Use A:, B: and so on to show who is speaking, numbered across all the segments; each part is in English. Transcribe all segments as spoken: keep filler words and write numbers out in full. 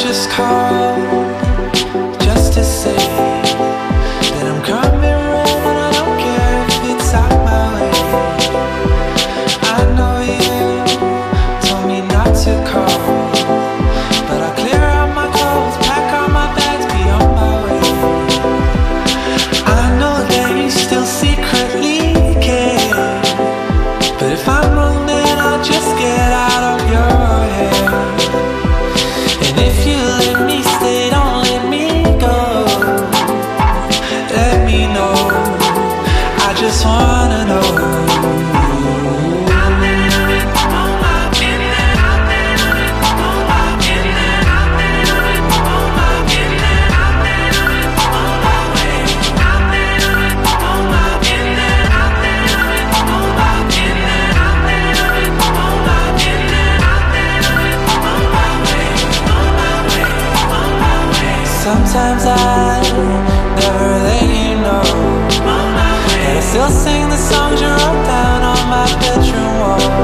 A: just called just to say that I'm coming round and I don't care if it's out my way. I know you told me not to call, but I clear out my clothes, pack all my bags, be on my way. I know that you still secretly care, but if I'm wrong then I'll just get out of your hair. And if you let me stay, don't let me go. Let me know, I just wanna know. Sometimes I never let you know that I still sing the songs you wrote down on my bedroom wall.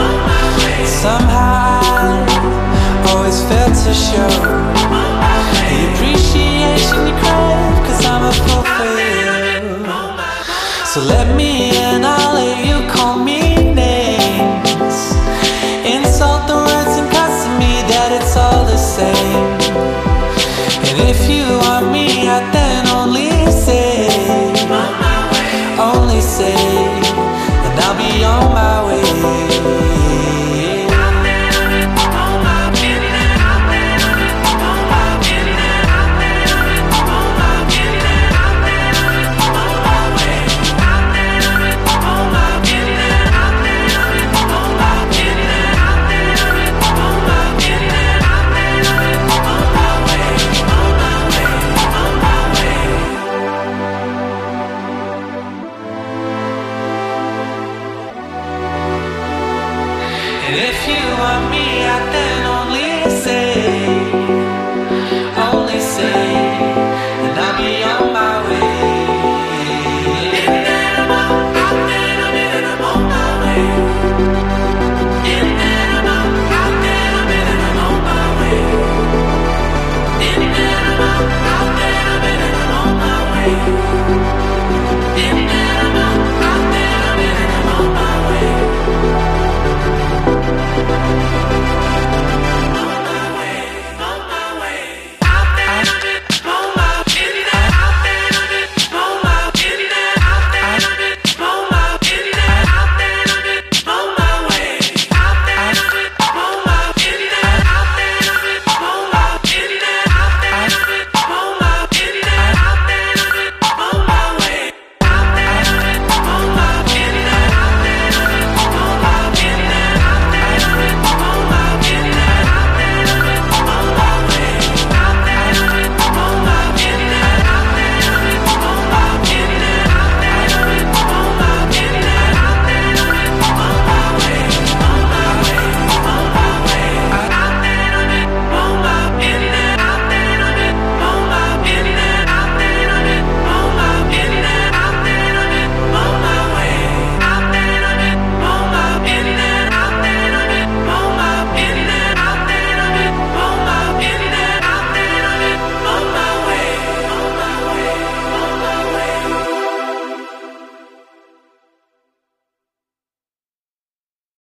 A: Somehow I always fail to show the appreciation you crave, cause I'm a fool for you. So let me in, I'll let you call me names, insult the words and cuss at me, that it's all the same. And if you